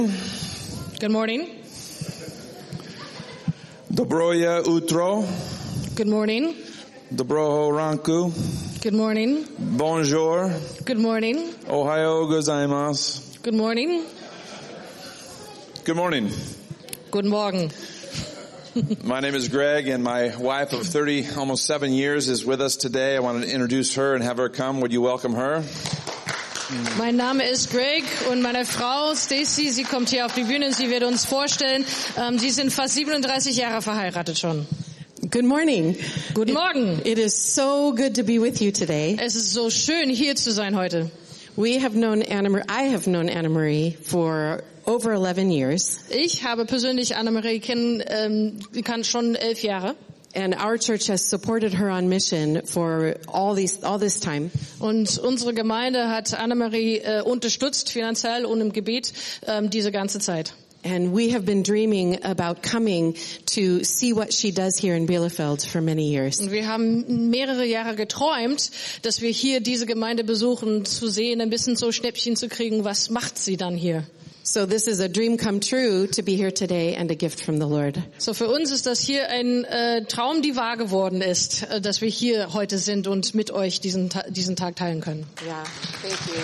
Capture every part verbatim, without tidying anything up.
Good morning. Dobroje utro. Good morning. Dobroho ranku. Good morning. Bonjour. Good morning. Ohayo gozaimasu. Good morning. Good morning. Guten Morgen. My name is Greg, and my wife of thirty, almost seven years is with us today. I wanted to introduce her and have her come. Would you welcome her? Mein Name ist Greg und meine Frau Stacy, sie kommt hier auf die Bühne und sie wird uns vorstellen. Ähm, sie sind fast siebenunddreißig Jahre verheiratet schon. Good morning. Guten Morgen. It is so good to be with you today. Es ist so schön, hier zu sein heute. We have known Anna Marie, I have known Anna Marie for over eleven years. Ich habe persönlich Anna-Marie kennen, ähm, gekannt schon elf Jahre. And our church has supported her on mission for all these, all this time. Und unsere Gemeinde hat Anna-Marie äh, unterstützt, finanziell und im Gebet, ähm, diese ganze Zeit. And we have been dreaming about coming to see what she does here in Bielefeld for many years. Und wir haben mehrere Jahre geträumt, dass wir hier diese Gemeinde besuchen, zu sehen, ein bisschen so Schnäppchen zu kriegen, was macht sie dann hier? So this is a dream come true to be here today and a gift from the Lord. So für uns ist das hier ein äh, Traum, die wahr geworden ist, äh, dass wir hier heute sind und mit euch diesen Ta- diesen Tag teilen können. Yeah, thank you.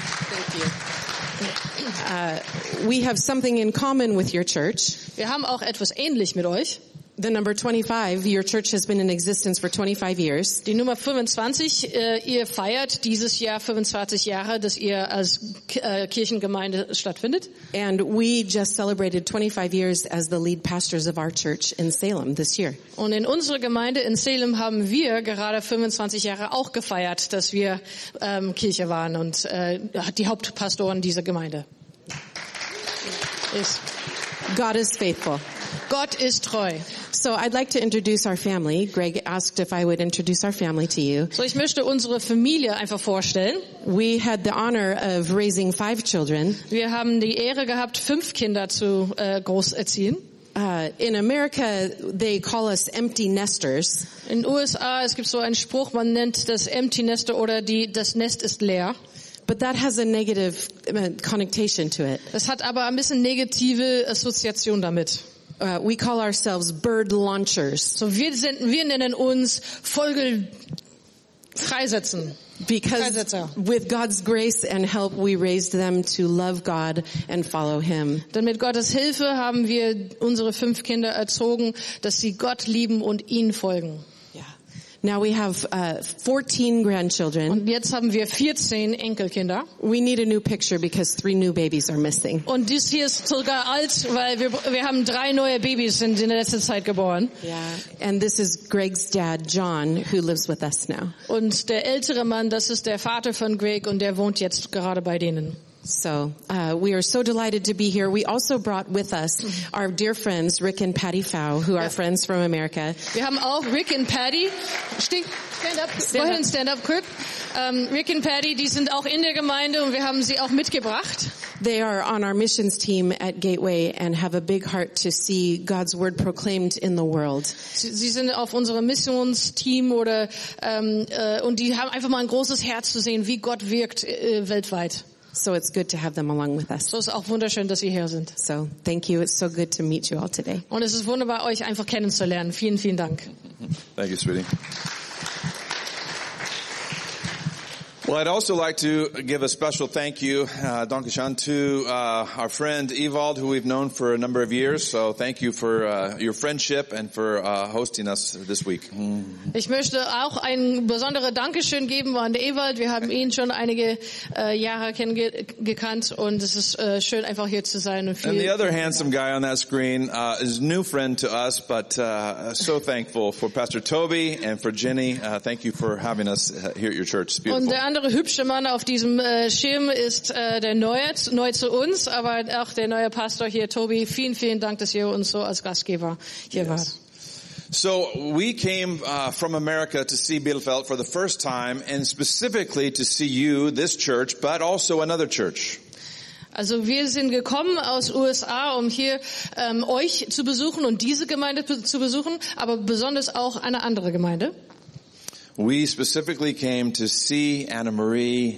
Thank you. Uh, we have something in common with your church. Wir haben auch etwas ähnlich mit euch. The number twenty-five, your church has been in existence for twenty-five years. Die Nummer fünfundzwanzig, äh, ihr feiert dieses Jahr fünfundzwanzig Jahre, dass ihr als äh, Kirchengemeinde stattfindet. And we just celebrated twenty-five years as the lead pastors of our church in Salem this year. Und in unserer Gemeinde in Salem haben wir gerade fünfundzwanzig Jahre auch gefeiert, dass wir ähm, Kirche waren und äh, die Hauptpastoren dieser Gemeinde. Ist. God is faithful. Gott ist treu. So I'd like to introduce our family. Greg asked if I would introduce our family to you. So ich möchte unsere Familie einfach vorstellen. We had the honor of raising five children. Wir haben die Ehre gehabt, fünf Kinder zu äh, großerziehen. Uh, in America, they call us empty nesters. In den U S A, es gibt so einen Spruch, man nennt das Empty Nester oder die, das Nest ist leer. But that has a negative uh, connotation to it. Das hat aber ein bisschen negative Assoziation damit. Uh, we call ourselves bird launchers. So wir sind, wir nennen uns Vogel freisetzen. Because Freisetzer. with God's grace and help, we raised them to love God and follow Him. Denn mit Gottes Hilfe haben wir unsere fünf Kinder erzogen, dass sie Gott lieben und ihn folgen. Now we have uh, fourteen grandchildren. Und jetzt haben wir vierzehn Enkelkinder. We need a new picture because three new babies are missing. Und dies hier ist sogar alt, weil wir wir haben drei neue Babys sind in der letzten Zeit geboren. Yeah. And this is Greg's dad, John, who lives with us now. Und der ältere Mann, das ist der Vater von Greg und der wohnt jetzt gerade bei denen. So uh, we are so delighted to be here. We also brought with us our dear friends Rick and Patty Pfau, who are friends from America. Wir haben auch Rick und Patty. Stand up, go ahead and stand up quick. Um, Rick und Patty, die sind auch in der Gemeinde und wir haben sie auch mitgebracht. They are on our missions team at Gateway and have a big heart to see God's word proclaimed in the world. Sie, sie sind auf unserem Missionsteam oder ähm, äh, und die haben einfach mal ein großes Herz zu sehen, wie Gott wirkt äh, weltweit. So it's good to have them along with us. So ist auch wunderschön, dass Sie hier sind. So thank you. It's so good to meet you all today. Und es ist wunderbar, euch einfach kennenzulernen. Vielen, vielen Dank. Thank you, sweetie. Well, I'd also like to give a special thank you, uh, Dankeschön, to uh, our friend Ewald, who we've known for a number of years. So thank you for uh, your friendship and for uh, hosting us this week. Ich möchte auch ein besonderes Dankeschön geben an Ewald. Wir haben ihn schon einige äh, Jahre kennengekannt und es ist äh, schön, einfach hier zu sein. Und viel And the other handsome guy on that screen uh, is a new friend to us, but uh, so thankful for Pastor Toby and for Jenny. Uh, thank you for having us here at your church. It's beautiful. Und der andere hübsche Mann auf diesem äh, Schirm ist äh, der Neue, neu zu uns, aber auch der neue Pastor hier, Tobi. Vielen, vielen Dank, dass ihr uns so als Gastgeber hier Yes. wart. So we came uh, from America to see Bielefeld for the first time, and specifically to see you, this church, but also another church. Also wir sind gekommen aus U S A, um hier ähm, euch zu besuchen und diese Gemeinde zu besuchen, aber besonders auch eine andere Gemeinde. We specifically came to see Anna Marie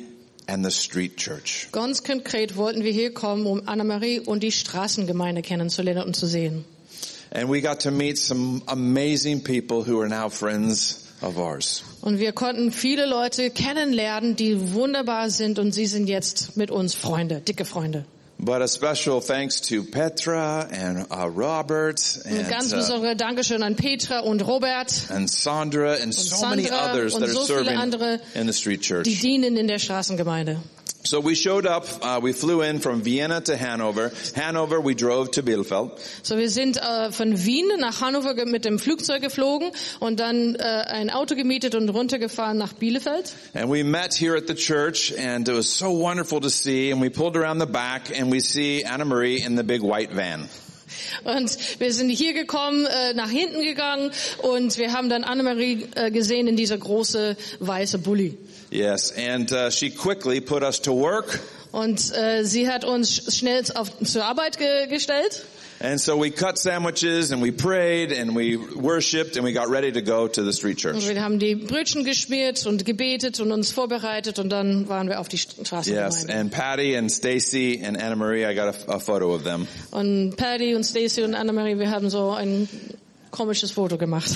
and the street church. Ganz konkret wollten wir hier kommen, um Anna-Marie und die Straßengemeinde kennenzulernen und zu sehen. And we got to meet some amazing people who are now friends of ours. Und wir konnten viele Leute kennenlernen, die wunderbar sind und sie sind jetzt mit uns Freunde, dicke Freunde. But a special thanks to Petra and uh, Robert Ein and, ganz uh, besondere Dankeschön an Petra und Robert, and Sandra and so Sandra many others und that are so viele serving andere, in the street church. die dienen in der Straßengemeinde. So we showed up, uh, we flew in from Vienna to Hanover. Hanover, we drove to Bielefeld. So, wir sind äh, von Wien nach Hannover ge- mit dem Flugzeug geflogen und dann äh, ein Auto gemietet und runtergefahren nach Bielefeld. And we met here at the church, and it was so wonderful to see. And we pulled around the back, and we see Anna-Marie in the big white van. Und wir sind hier gekommen, äh, nach hinten gegangen und wir haben dann Anna-Marie äh, gesehen in dieser große weiße Bulli. Yes, and uh, she quickly put us to work. Und äh, sie hat uns schnell auf, zur Arbeit ge- gestellt. And so we cut sandwiches, and we prayed, and we worshipped, and we got ready to go to the street church. Und wir haben die Brötchen geschmiert und gebetet und uns vorbereitet und dann waren wir auf die Yes, Straßengemeinde. and Patty and Stacy and Anna-Marie, I got a, a photo of them. Und Patty und Stacy und Anna-Marie, wir haben so ein komisches Foto gemacht.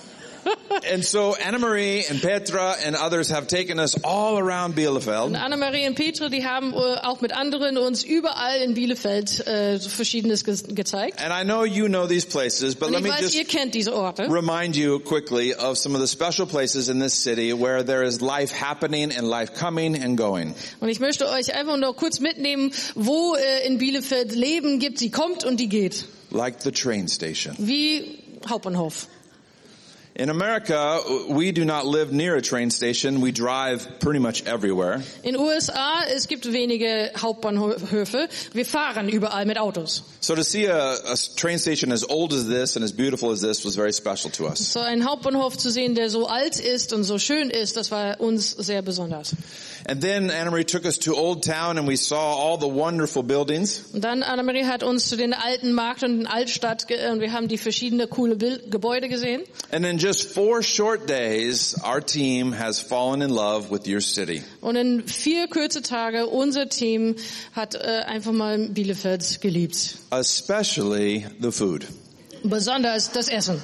And so Anna-Marie and Petra and others have taken us all around Und Bielefeld. Anna-Marie und Petra, die haben äh, auch mit anderen uns überall in Bielefeld äh, Verschiedenes ge- gezeigt. And I know you know these places, but Und let ich me weiß, ihr just kennt diese Orte. remind you quickly of some of the special places in this city where there is life happening and life coming and going. Und ich möchte euch einfach nur kurz mitnehmen, wo äh, in Bielefeld Leben gibt, die kommt und die geht. Like the train station. Wie Hauptbahnhof. In America, we do not live near a train station. We drive pretty much everywhere. In U S A, es gibt wenige Hauptbahnhöfe. Wir fahren überall mit Autos. So to see a, a train station as old as this and as beautiful as this was very special to us. So einen Hauptbahnhof zu sehen, der so alt ist und so schön ist, das war uns sehr besonders. And then Anna-Marie took us to Old Town and we saw all the wonderful buildings. Und dann Anna-Marie hat uns zu den alten Markt und den Altstadt ge- und wir haben die verschiedenen coole Bil- Gebäude gesehen. And in just four short days, our team has fallen in love with your city. Und in vier kurze Tage, unser Team hat äh, einfach mal Bielefeld geliebt. Especially the food. Besonders das Essen.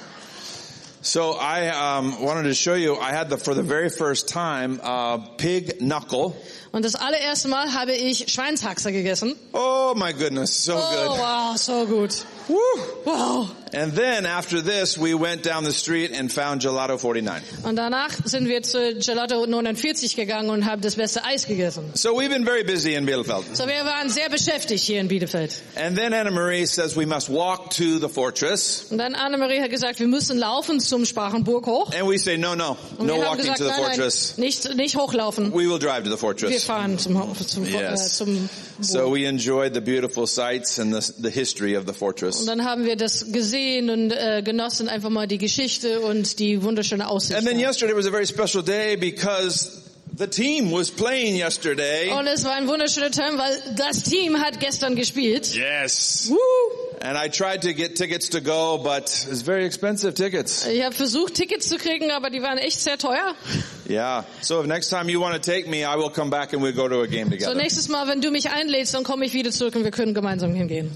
So I um, wanted to show you, I had the, for the very first time, uh, pig knuckle. Und das allererste Mal habe ich Schweinshaxe gegessen. Oh my goodness, so Oh, good. wow, so gut. Woo. Wow. And then after this, we went down the street and found Gelato forty-nine. Und danach sind wir zu Gelato neunundvierzig gegangen und haben das beste Eis gegessen. So we've been very busy in Bielefeld. So, wir waren sehr beschäftigt hier in Bielefeld. And then Anna-Marie says we must walk to the fortress. Und dann Anna-Marie hat gesagt, wir müssen laufen zum Sprachenburg hoch. And we say, no, no, Und no wir haben walking gesagt, to the nein, nein, fortress. nicht, nicht hochlaufen. We will drive to the Wir fortress. fahren zum, Ho- zum, Yes. äh, zum So Burg. we enjoyed the beautiful sights and the, the history of the fortress. Und dann haben wir das gesehen und äh, genossen einfach mal die Geschichte und die wunderschöne Aussicht. And then yesterday was a very special day because the team was playing yesterday. Und es war ein wunderschöner Tag, weil das Team hat gestern gespielt. Yes. Woo! And I tried to get tickets to go, but it's very expensive tickets. Ich habe versucht, Tickets zu kriegen, aber die waren echt sehr teuer. Yeah. So if next time you want to take me, I will come back and we'll go to a game So together. nächstes Mal, wenn du mich einlädst, dann komme ich wieder zurück und wir können gemeinsam hingehen.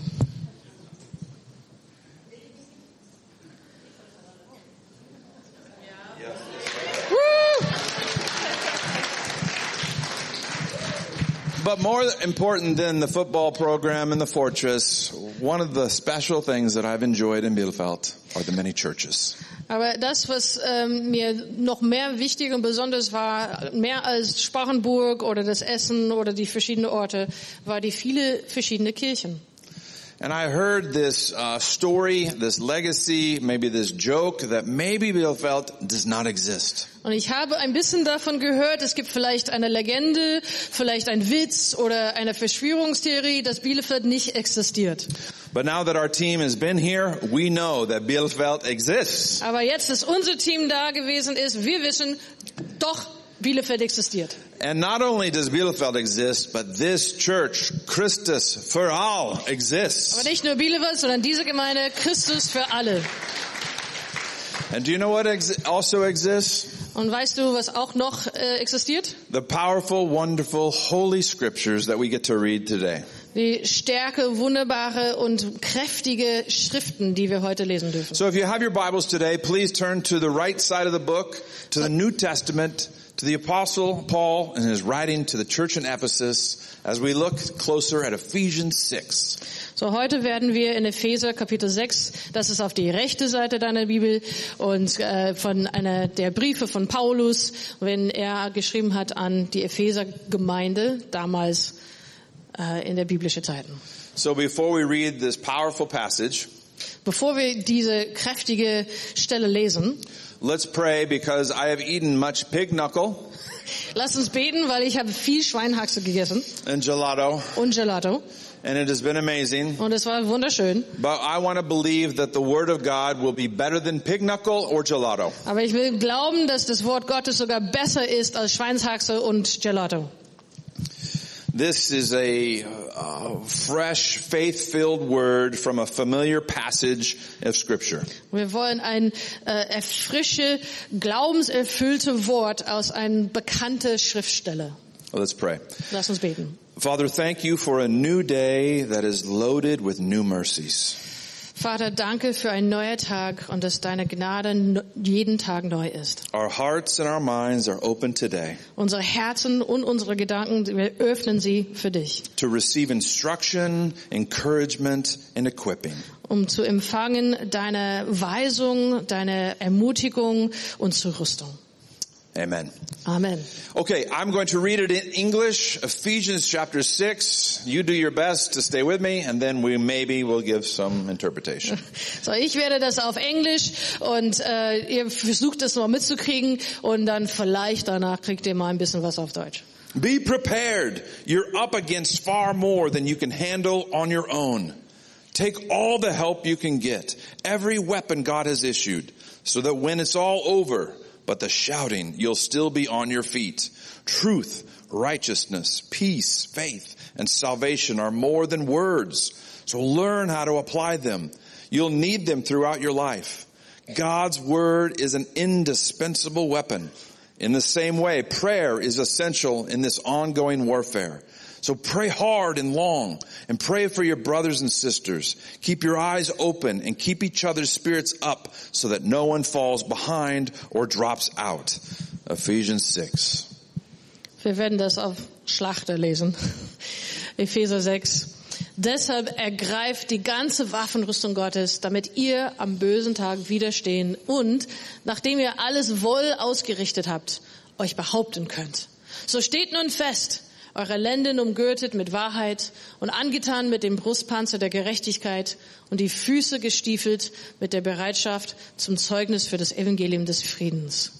Woo! But more important than the football program and the fortress, one of the special things that I've enjoyed in Bielefeld are the many churches. Aber das, was ähm, mir noch mehr wichtig und besonders war, mehr als Sparrenburg oder das Essen oder die verschiedenen Orte, war die viele verschiedene Kirchen. And I heard this uh, story, this legacy, maybe this joke that maybe Bielefeld does not exist. Und ich habe ein bisschen davon gehört, es gibt vielleicht eine Legende, vielleicht ein Witz oder eine Verschwörungstheorie, dass Bielefeld nicht existiert. But now that our team has been here, we know that Bielefeld exists. Aber jetzt, dass unser Team da gewesen ist, wir wissen, doch, Bielefeld existiert. And not only does Bielefeld exist, but this church, Christus für all, exists. Aber nicht nur Bielefeld, sondern diese Gemeinde, Christus für alle. And do you know what ex- also exists? Und weißt du, was auch noch äh, existiert? The powerful, wonderful, holy scriptures that we get to read today. Die starke, wunderbare und kräftige Schriften, die wir heute lesen dürfen. So if you have your Bibles today, please turn to the right side of the book, to the New Testament, to the Apostle Paul and his writing to the church in Ephesus as we look closer at Ephesians six. So, heute werden wir in Epheser Kapitel sechs, das ist auf die rechte Seite deiner Bibel und äh, von einer der Briefe von Paulus, wenn er geschrieben hat an die Epheser Gemeinde damals äh, in der biblischen Zeiten. So before we read this powerful passage, bevor wir diese kräftige Stelle lesen, let's pray because I have eaten much pig knuckle. Lass uns beten, weil ich habe viel Schweinehaxe gegessen. And gelato. Und Gelato. And it has been amazing. Und es war wunderschön. But I want to believe that the word of God will be better than pig knuckle or gelato. Aber ich will glauben, dass das Wort Gottes sogar besser ist als Schweinshaxe und Gelato. This is a uh, fresh, faith-filled word from a familiar passage of Scripture. Wir wollen ein äh, frische, glaubenserfüllte Wort aus einer bekannten Schriftstelle. Well, let's pray. Lass uns beten. Father, thank you for a new day that is loaded with new mercies. Vater, danke für einen neuen Tag und dass deine Gnade jeden Tag neu ist. Our hearts and our minds are open today. Unsere Herzen und unsere Gedanken, wir öffnen sie für dich. To receive instruction, encouragement and equipping. Um zu empfangen deine Weisung, deine Ermutigung und Zurüstung. Amen. Amen. Okay, I'm going to read it in English, Ephesians chapter six. You do your best to stay with me and then we maybe will give some interpretation. So, ich werde das auf Englisch und äh, ihr versucht es mal mitzukriegen und dann vielleicht danach kriegt ihr mal ein bisschen was auf Deutsch. Be prepared. You're up against far more than you can handle on your own. Take all the help you can get, every weapon God has issued, so that when it's all over, but the shouting, you'll still be on your feet. Truth, righteousness, peace, faith, and salvation are more than words. So learn how to apply them. You'll need them throughout your life. God's word is an indispensable weapon. In the same way, prayer is essential in this ongoing warfare. So pray hard and long and pray for your brothers and sisters. Keep your eyes open and keep each other's spirits up so that no one falls behind or drops out. Ephesians six. Wir werden das auf Schlachter lesen. Epheser sechs. Deshalb ergreift die ganze Waffenrüstung Gottes, damit ihr am bösen Tag widerstehen und, nachdem ihr alles wohl ausgerichtet habt, euch behaupten könnt. So steht nun fest, eure Lenden umgürtet mit Wahrheit und angetan mit dem Brustpanzer der Gerechtigkeit und die Füße gestiefelt mit der Bereitschaft zum Zeugnis für das Evangelium des Friedens.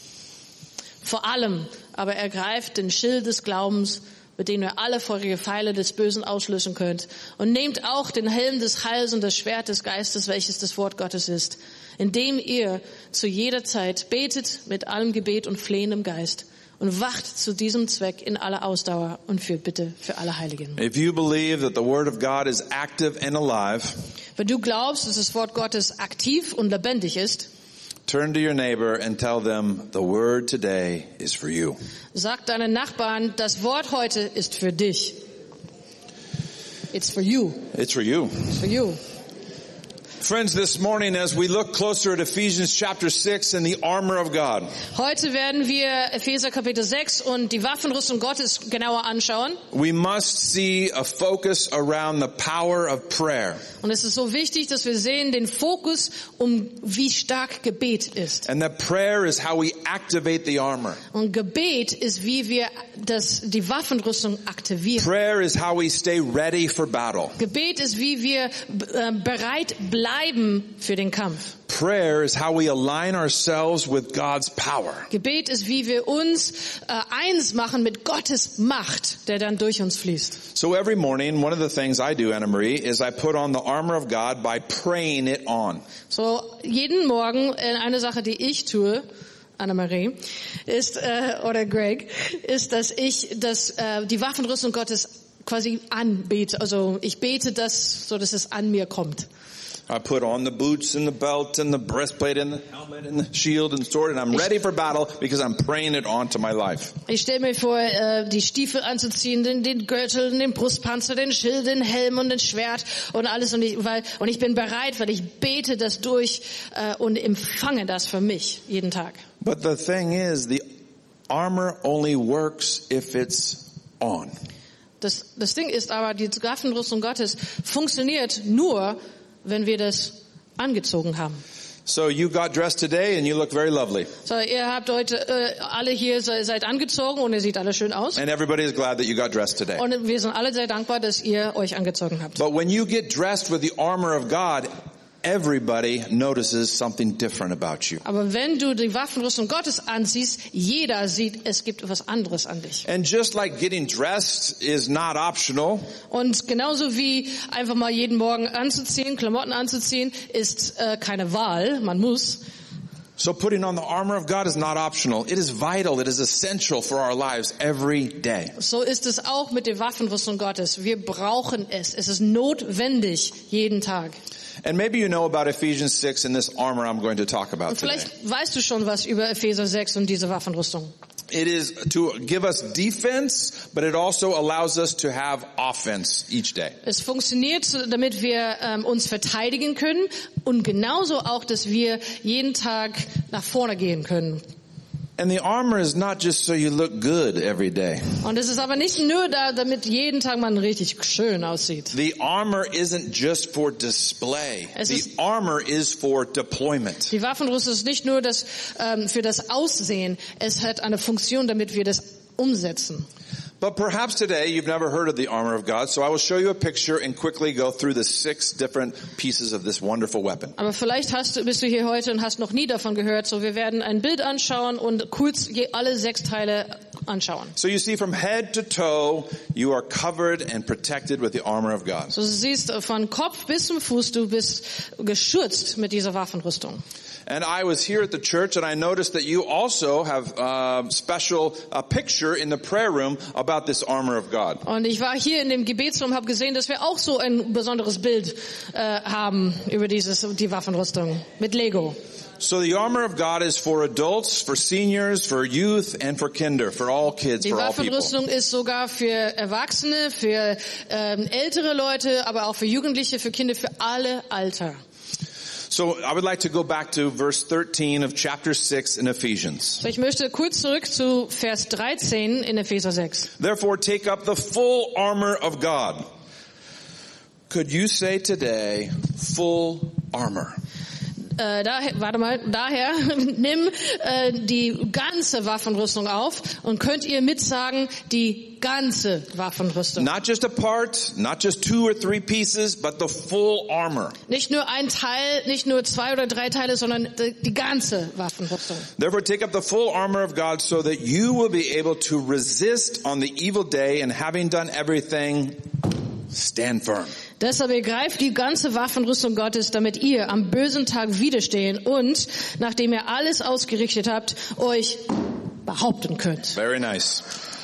Vor allem aber ergreift den Schild des Glaubens, mit dem ihr alle feurige Pfeile des Bösen auslöschen könnt, und nehmt auch den Helm des Heils und das Schwert des Geistes, welches das Wort Gottes ist, indem ihr zu jeder Zeit betet mit allem Gebet und Flehen im Geist und wacht zu diesem Zweck in aller Ausdauer und für Bitte für alle Heiligen. If you believe that the word of God is active and alive, wenn du glaubst, dass das Wort Gottes aktiv und lebendig ist, turn to your neighbor and tell them the word today is for you. Sag deinen Nachbarn, das Wort heute ist für dich. It's for you. It's for you. It's for you. Friends, this morning as we look closer at Ephesians chapter six and the armor of God. Heute werden wir Epheser Kapitel sechs und die Waffenrüstung Gottes genauer anschauen. We must see a focus around the power of prayer. Und es ist so wichtig, dass wir sehen den Fokus, um wie stark Gebet ist. And that prayer is how we activate the armor. Und Gebet ist, wie wir das, die Waffenrüstung aktivieren. Prayer is how we stay ready for battle. Gebet ist, wie wir äh, bereit bleiben für den Kampf. Prayer is how we align ourselves with God's power. Gebet ist, wie wir uns äh, eins machen mit Gottes Macht, der dann durch uns fließt. So every morning, one of the things I do, Anna Marie, is I put on the armor of God by praying it on. So jeden Morgen äh, eine Sache, die ich tue, Anna-Marie, ist äh, oder Greg, ist, dass ich das äh, die Waffenrüstung Gottes quasi anbete. Also ich bete das, so dass es an mir kommt. I put on the boots and the belt and the breastplate and the helmet and the shield and sword and I'm ready for battle because I'm praying it onto my life. Ich stelle mir vor, äh, die Stiefel anzuziehen, den, den Gürtel, den Brustpanzer, den Schild, den Helm und den Schwert und alles und ich, weil, und ich bin bereit, weil ich bete das durch äh, und empfange das für mich jeden Tag. But the thing is, the armor only works if it's on. Das, das Ding ist aber, die Waffenrüstung Gottes funktioniert nur, wenn wir das angezogen haben. So you got dressed today and you look very lovely. So, ihr habt heute äh, alle hier se, seid angezogen und ihr seht alle schön aus. And everybody is glad that you got dressed today. Und wir sind alle sehr dankbar, dass ihr euch angezogen habt. But when you get dressed with the armor of God, everybody notices something different about you. Aber wenn du die Waffenrüstung Gottes anziehst, jeder sieht, es gibt etwas anderes an dich. And just like getting dressed is not optional, Und genauso wie einfach mal jeden Morgen anzuziehen, Klamotten anzuziehen, ist äh, keine Wahl, man muss. so putting on the armor of God is not optional. It is vital. It is essential for our lives every day. So ist es auch mit der Waffenrüstung Gottes. Wir brauchen es. Es ist notwendig jeden Tag. And maybe you know about Ephesians six and this armor I'm going to talk about Und today. vielleicht weißt du schon was über Epheser sechs und diese Waffenrüstung. It is to give us defense, but it also allows us to have offense each day. Es funktioniert, damit wir ähm, uns verteidigen können und genauso auch, dass wir jeden Tag nach vorne gehen können. And the armor is not just so you look good every day. Und es ist aber nicht nur da, damit jeden Tag man richtig schön aussieht. The armor isn't just for display. Es The ist- armor is for deployment. Die Waffenrüstung ist nicht nur das ähm, für das Aussehen, es hat eine Funktion, damit wir das umsetzen. But perhaps today you've never heard of the armor of God, so I will show you a picture and quickly go through the six different pieces of this wonderful weapon. Aber vielleicht hast du, bist du hier heute und hast noch nie davon gehört. So, wir werden ein Bild anschauen und kurz je alle sechs Teile anschauen. So you see, from head to toe, you are covered and protected with the armor of God. So, du siehst von Kopf bis zum Fuß, du bist geschützt mit dieser Waffenrüstung. And I was here at the church and I noticed that you also have a special a picture in the prayer room about this armor of God. Und ich war hier in dem Gebetsraum, habe gesehen, dass wir auch so ein besonderes Bild äh, haben über dieses die Waffenrüstung mit Lego. So the armor of God is for adults, for seniors, for youth, and for kinder, for all kids, Die for all people. Waffenrüstung ist sogar für Erwachsene, für ähm, ältere Leute, aber auch für Jugendliche, für Kinder, für alle Alter. So I would like to go back to verse thirteen of chapter six in Ephesians. So, ich möchte kurz zurück zu Vers dreizehn in Epheser sechs. Therefore take up the full armor of God. Could you say today, full armor? Äh, daher, warte mal, daher nimm äh, die ganze Waffenrüstung auf und könnt ihr mitsagen, die ganze Waffenrüstung. Not just a part, not just two or three pieces, but the full armor. Nicht nur ein Teil, nicht nur zwei oder drei Teile, sondern die, die ganze Waffenrüstung. Therefore take up the full armor of God so that you will be able to resist on the evil day, and having done everything, stand firm. Deshalb ergreift die ganze Waffenrüstung Gottes, damit ihr am bösen Tag widerstehen und, nachdem ihr alles ausgerichtet habt, euch behaupten könnt. Very nice.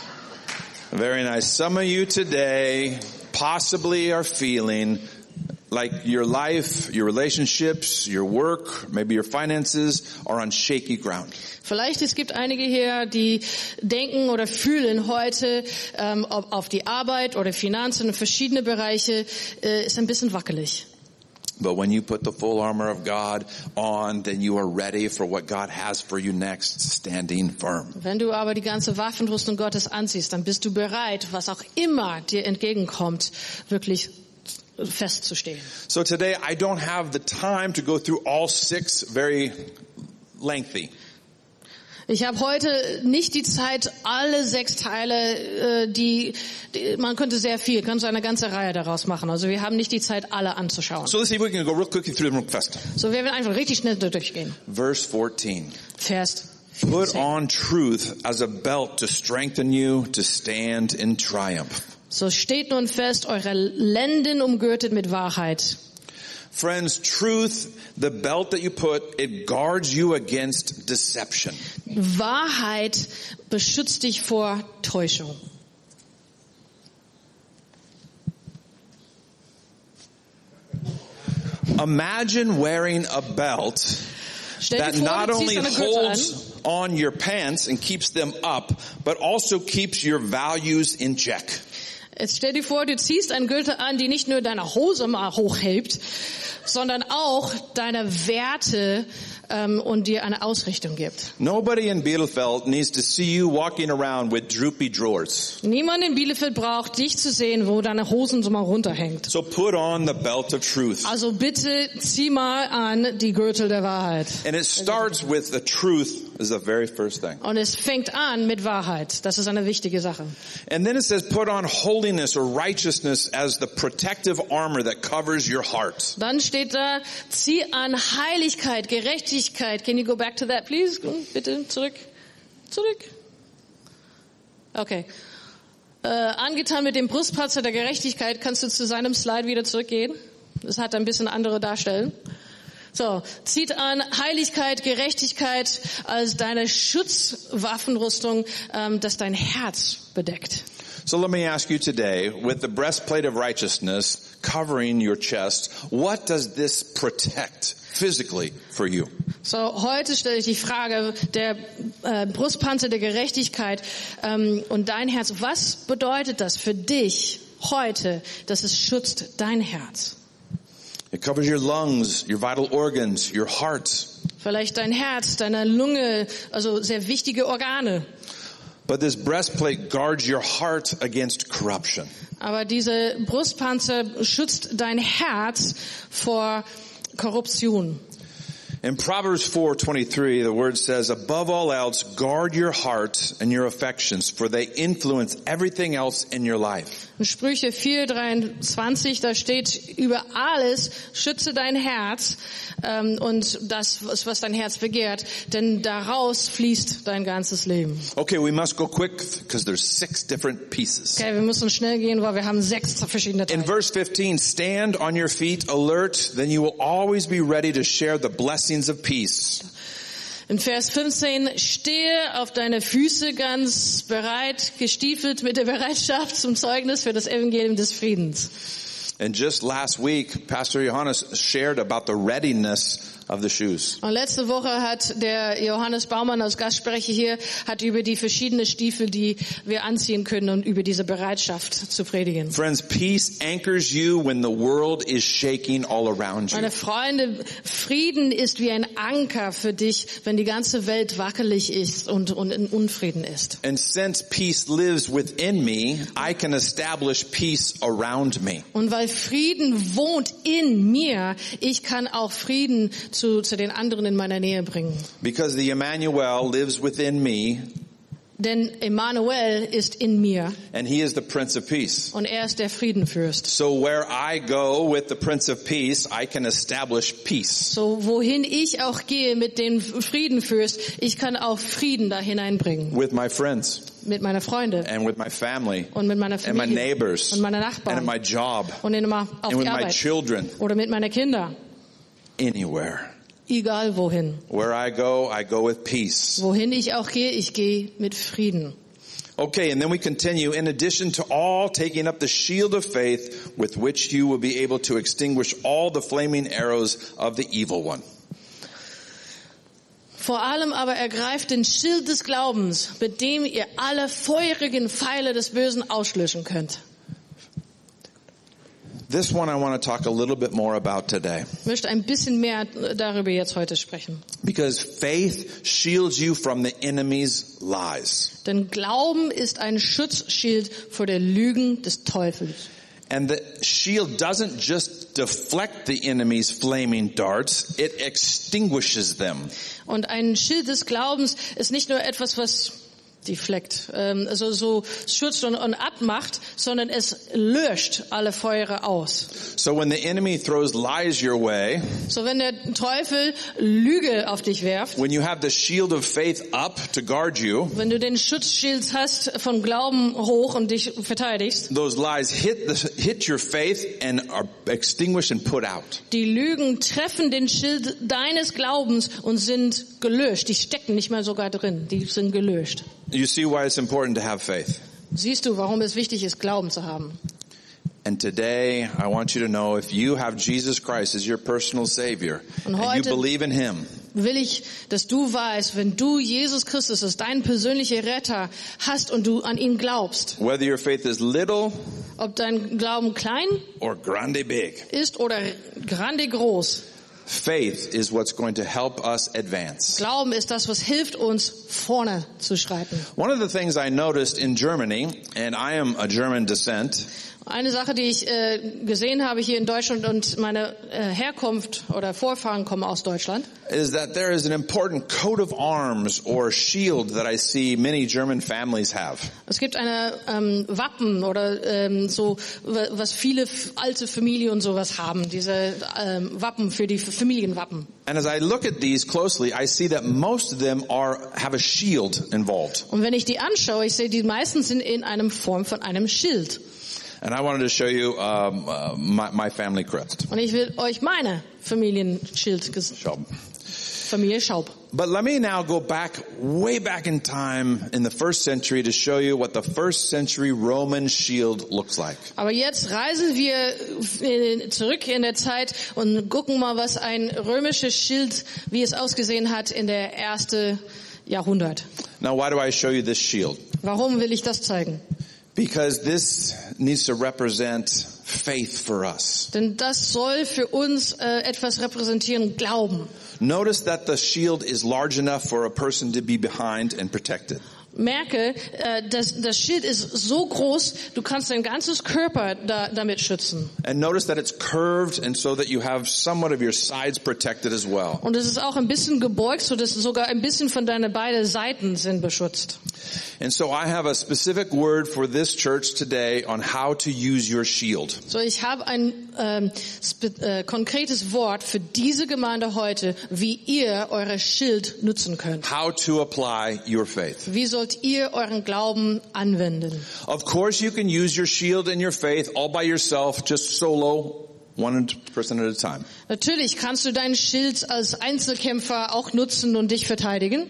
Very nice. Some of you today possibly are feeling like your life, your relationships, your work, maybe your finances are on shaky ground. Vielleicht es gibt einige hier, die denken oder fühlen heute ähm, ob auf die Arbeit oder Finanzen und verschiedene Bereiche äh, ist ein bisschen wackelig. But when you put the full armor of God on, then you are ready for what God has for you next, standing firm. Wenn du aber die ganze Waffenrüstung Gottes anziehst, dann bist du bereit, was auch immer dir entgegenkommt, wirklich festzustehen. So today I don't have the time to go through all six very lengthy. Ich habe heute nicht die Zeit, alle sechs Teile, äh, die, die man könnte sehr viel, kannst du eine ganze Reihe daraus machen. Also wir haben nicht die Zeit, alle anzuschauen. So let's see if we can go real quickly through them real fast. So wir werden einfach richtig schnell durchgehen. Verse fourteen. Vers Put on truth as a belt to strengthen you to stand in triumph. So steht nun fest, eure Lenden umgürtet mit Wahrheit. Friends, truth, the belt that you put, it guards you against deception. Wahrheit beschützt dich vor Täuschung. A Imagine wearing a belt Stell that dir vor, not du only ziehst eine Gürtel an. holds on your pants and keeps them up, but also keeps your values in check. Jetzt stell dir vor, du ziehst einen Gürtel an, die nicht nur deine Hose mal hochhebt, sondern auch deine Werte ähm, und dir eine Ausrichtung gibt. Nobody in Bielefeld needs to see you walking around with droopy drawers. Niemand in Bielefeld braucht dich zu sehen, wo deine Hosen so mal runterhängt. So put on the belt of truth. Also bitte zieh mal an die Gürtel der Wahrheit. And it starts with the truth is the very first thing. Und es fängt an mit Wahrheit. Das ist eine wichtige Sache. And then it says put on holiness or righteousness as the protective armor that covers your heart. Dann steht da, zieh an Heiligkeit, Gerechtigkeit. Can you go back to that, please? Bitte zurück. Zurück. Okay. Äh, angetan mit dem Brustpanzer der Gerechtigkeit, kannst du zu seinem Slide wieder zurückgehen? Das hat ein bisschen andere Darstellen. So, zieht an Heiligkeit, Gerechtigkeit als deine Schutzwaffenrüstung, ähm, das dein Herz bedeckt. So let me ask you today, with the breastplate of righteousness covering your chest, what does this protect physically for you? So, heute stelle ich die Frage, der äh, Brustpanzer der Gerechtigkeit ähm, und dein Herz, was bedeutet das für dich heute, dass es schützt dein Herz? It covers your lungs, your vital organs, your heart. Vielleicht dein Herz, deine Lunge, also sehr wichtige Organe. But this breastplate guards your heart against corruption. Aber diese Brustpanzer schützt dein Herz vor Korruption. In Proverbs four twenty-three, the word says, above all else, guard your heart and your affections, for they influence everything else in your life. In Sprüche vier dreiundzwanzig, da steht über alles, schütze dein Herz ähm, und das, was dein Herz begehrt, denn daraus fließt dein ganzes Leben. Okay, we must go quick because there's six different pieces. Okay, wir müssen schnell gehen, weil wir haben sechs verschiedene Teile. In verse fifteen, stand on your feet alert, then you will always be ready to share the blessings of peace. In Vers fünfzehn, stehe auf deine Füße ganz bereit, gestiefelt mit der Bereitschaft zum Zeugnis für das Evangelium des Friedens. And just last week, Pastor Johannes shared about the readiness of the shoes. Und letzte Woche hat der Johannes Baumann als Gastsprecher hier hat über die verschiedenen Stiefel, die wir anziehen können und über diese Bereitschaft zu predigen. Friends, peace anchors you when the world is shaking all around you. Meine Freunde, Frieden ist wie ein Anker für dich, wenn die ganze Welt wackelig ist und, und in Unfrieden ist. And since peace lives within me, I can establish peace around me. Und weil Frieden wohnt in mir, ich kann auch Frieden zu, zu den anderen in meiner Nähe bringen. Because the Emmanuel lives within me. Denn Emmanuel ist in mir. And he is the Prince of Peace. Und er ist der Friedenfürst. So where I go with the Prince of Peace, I can establish peace. So wohin ich auch gehe mit dem Friedenfürst, ich kann auch Frieden da hineinbringen. With my friends. Mit meiner Freunde. And with my family. Und mit meiner And my Familie. neighbors. Und meiner Nachbarn. And at my job. Und in, auf And die with my Arbeit. children. Oder mit meinen Kindern. Anywhere. Egal wohin. Where I go, I go with peace. Wohin ich auch gehe, ich gehe mit Frieden. Okay, and then we continue. In addition to all, taking up the shield of faith with which you will be able to extinguish all the flaming arrows of the evil one. Vor allem aber ergreift den Schild des Glaubens, mit dem ihr alle feurigen Pfeile des Bösen auslöschen könnt. This one I want to talk a little bit more about today. Ich möchte ein bisschen mehr darüber jetzt heute sprechen. Because faith shields you from the enemy's lies. Denn Glauben ist ein Schutzschild vor der Lügen des Teufels. And the shield doesn't just deflect the enemy's flaming darts, it extinguishes them. Und ein Schild des Glaubens ist nicht nur etwas, was deflekt, ähm, also so schützt und, und abmacht, sondern es löscht alle Feuer aus. So when the enemy throws lies your way, So wenn der Teufel Lüge auf dich werft, when you have the shield of faith up to guard you, wenn du den Schutzschild hast vom Glauben hoch und dich verteidigst, those lies hit the, hit your faith and are extinguished and put out. die Lügen treffen den Schild deines Glaubens und sind gelöscht. Die stecken nicht mal sogar drin, die sind gelöscht. You see why it's important to have faith. Siehst du, warum es wichtig ist, Glauben zu haben? And today, I want you to know, if you have Jesus Christ as your personal Savior, Und and you heute believe in Him, will ich, dass du weißt, wenn du Jesus Christus als deinen persönlichen Retter hast und du an ihn glaubst, whether your faith is little ob dein Glauben klein or grande big, ist oder grande groß, faith is what's going to help us advance. Glauben ist das, was hilft uns, vorne zu schreiten. One of the things I noticed in Germany, and I am a German descent, Eine Sache, die ich äh, gesehen habe hier in Deutschland, und meine äh, Herkunft oder Vorfahren kommen aus Deutschland, is that there is an important coat of arms or shield that I see many German families have. es gibt eine ähm, Wappen oder ähm, so, was viele f- alte Familien und sowas haben, diese ähm, Wappen für die F- Familienwappen. And as I look at these closely, I see that most of them are have a shield involved. Und wenn ich die anschaue, ich sehe, die meisten sind in einer Form von einem Schild. And I wanted to show you um, uh, my, my family crest. Und ich will euch meine Familienschild, ges- So, Familie Schaub. but let me now go back, way back in time in the first century to show you what the first century Roman shield looks like. Aber jetzt reisen wir äh, zurück in der Zeit und gucken mal, was ein römisches Schild, wie es ausgesehen hat in der ersten Jahrhundert. Now, why do I show you this shield? Warum will ich das zeigen? Because this needs to represent faith for us. Denn das soll für uns äh, etwas repräsentieren, Glauben. Notice that the shield is large enough for a person to be behind and protected. Merke, äh, das, das Schild ist so groß, du kannst dein ganzes Körper da, damit schützen. And notice that it's curved and so that you have somewhat of your sides protected as well. Und es ist auch ein bisschen gebeugt, so dass sogar ein bisschen von deinen beiden Seiten sind beschützt. And so I have a specific word for this church today on how to use your shield. So, ich habe ein ähm, spe- äh, konkretes Wort für diese Gemeinde heute, wie ihr eure Schild nutzen könnt. How to apply your faith. Wie sollt ihr euren Glauben anwenden? Of course you can use your shield and your faith all by yourself, just solo, one person at a time. Natürlich kannst du dein Schild als Einzelkämpfer auch nutzen und dich verteidigen.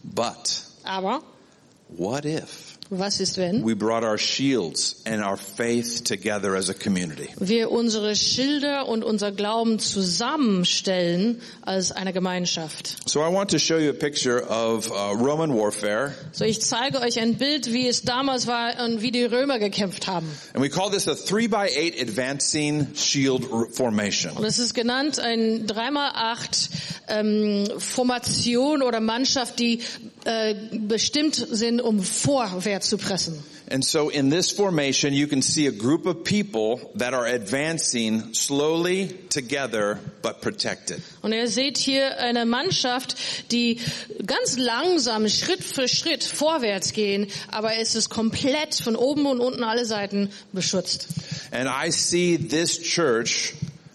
But Aber what if was ist, wenn we brought our shields and our faith together as a community? wir unsere Schilder und unser Glauben zusammenstellen als eine Gemeinschaft? So I want to show you a picture of uh, Roman warfare, So, ich zeige euch ein Bild, wie es damals war und wie die Römer gekämpft haben. and we call this a three by eight advancing shield r- formation. Und es ist genannt ein drei mal acht ähm, Formation oder Mannschaft, die äh, bestimmt sind, um vorwärts zu pressen. And so in this formation, you can see a group of people that are advancing slowly together, but protected. Und ihr seht hier eine Mannschaft, die ganz langsam, Schritt für Schritt vorwärts gehen, aber es ist komplett von oben und unten alle Seiten beschützt. And I see this church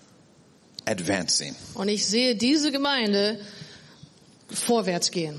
advancing. Und ich sehe diese Gemeinde vorwärts gehen.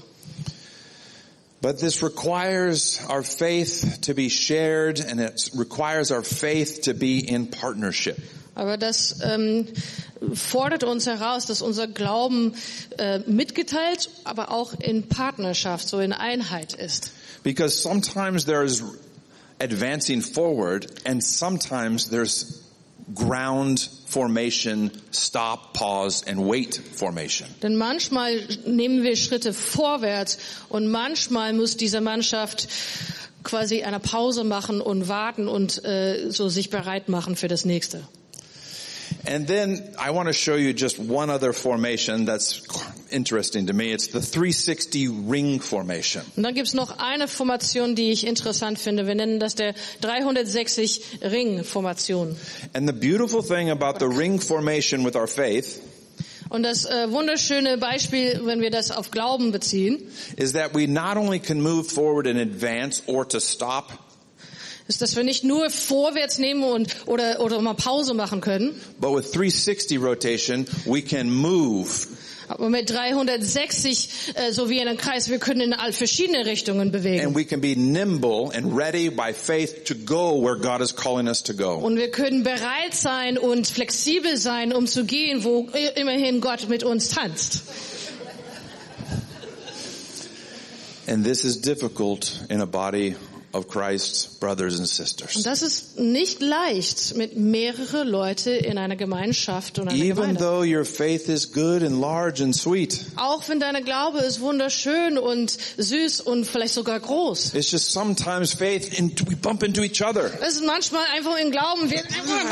But this requires our faith to be shared, and it requires our faith to be in partnership. Aber das ähm, fordert uns heraus, dass unser Glauben äh, mitgeteilt, aber auch in Partnerschaft, so in Einheit ist. Because sometimes there's advancing forward, and sometimes there's ground formation, stop, pause, and wait formation. Denn manchmal nehmen wir Schritte vorwärts und manchmal muss diese Mannschaft quasi eine Pause machen und warten und äh, so sich bereit machen für das nächste. And then I want to show you just one other formation that's interesting to me. It's the three sixty ring formation. Und dann gibt's noch eine Formation, die ich interessant finde. Wir nennen das der dreihundertsechzig Ring Formation. And the beautiful thing about the ring formation with our faith Und das äh, wunderschöne Beispiel, wenn wir das auf Glauben beziehen, is that we not only can move forward and advance or to stop, ist, dass wir nicht nur vorwärts nehmen und oder oder mal Pause machen können, but with three sixty rotation, we can move. aber mit dreihundertsechzig, äh, so wie in einem Kreis, wir können in all verschiedene Richtungen bewegen. And we can be nimble and ready by faith to go where God is calling us to go. Und wir können bereit sein und flexibel sein, um zu gehen, wo immerhin Gott mit uns tanzt. And this is difficult in a body of Christ's brothers and sisters. Und das ist nicht leicht mit mehrere Leute in einer Gemeinschaft und einer Even Gemeinde. though your faith is good and large and sweet, Auch wenn deine Glaube ist wunderschön und süß und vielleicht sogar groß. it's just sometimes faith and we bump into each other. Es ist manchmal einfach im Glauben. Wir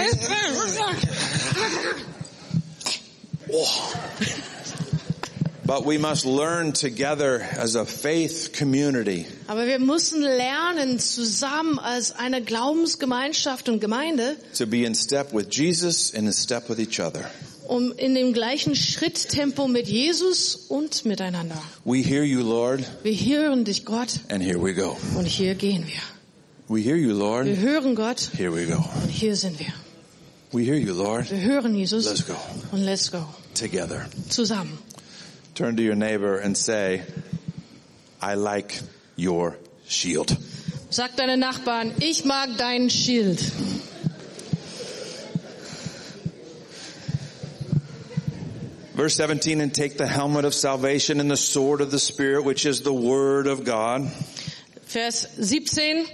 But we must learn together as a faith community Aber wir müssen lernen, zusammen als eine Glaubensgemeinschaft und Gemeinde, to be in step with Jesus and in step with each other. um in dem gleichen Schritttempo mit Jesus und miteinander. We hear you, Lord, Wir hören dich, Gott, and here we go. und hier gehen wir. We hear you, Lord. Wir hören Gott, Here we go. und hier sind wir. We hear you, Lord. Wir hören Jesus, Let's go. und let's go. Together. Zusammen. Turn to your neighbor and say, I like your shield. Sag deinen Nachbarn, ich mag deinen Schild. Verse seventeen, and take the helmet of salvation and the sword of the Spirit, which is the word of God. Vers siebzehn.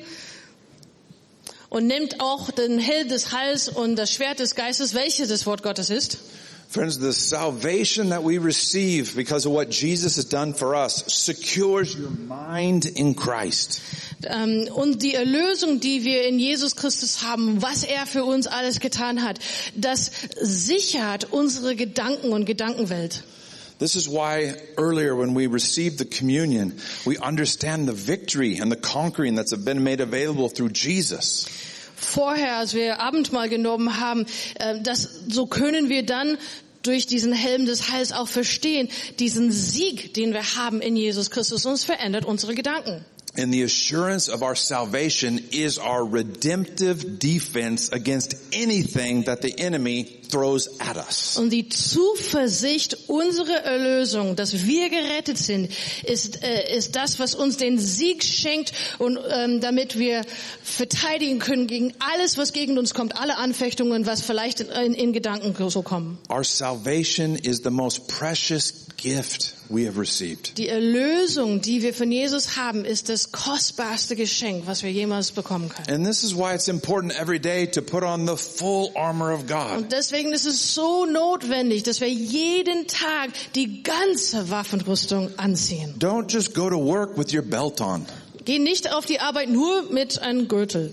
Und nehmt auch den Helm des Heils und das Schwert des Geistes, welches das Wort Gottes ist. Friends, the salvation that we receive because of what Jesus has done for us secures your mind in Christ. Ähm, und die Erlösung, die wir in Jesus Christus haben, was er für uns alles getan hat, das sichert unsere Gedanken und Gedankenwelt. This is why earlier when we received the communion, we understand the victory and the conquering that's been made available through Jesus. Vorher, als wir Abendmahl genommen haben, äh, das, so können wir dann durch diesen Helm des Heils auch verstehen, diesen Sieg, den wir haben in Jesus Christus, uns verändert unsere Gedanken. And the assurance of our salvation is our redemptive defense against anything that the enemy throws at us. Und die Zuversicht unserer Erlösung, dass wir gerettet sind, ist, äh, ist das, was uns den Sieg schenkt und ähm, damit wir verteidigen können gegen alles, was gegen uns kommt, alle Anfechtungen, was vielleicht in, in Gedanken so kommen. Our salvation is the most precious gift we have received. Die Erlösung, die wir von Jesus haben, ist das kostbarste Geschenk, was wir jemals bekommen können. And this is why it's important every day to put on the full armor of God. Und deswegen ist es so notwendig, dass wir jeden Tag die ganze Waffenrüstung anziehen. Don't just go to work with your belt on. Geh nicht auf die Arbeit nur mit einem Gürtel.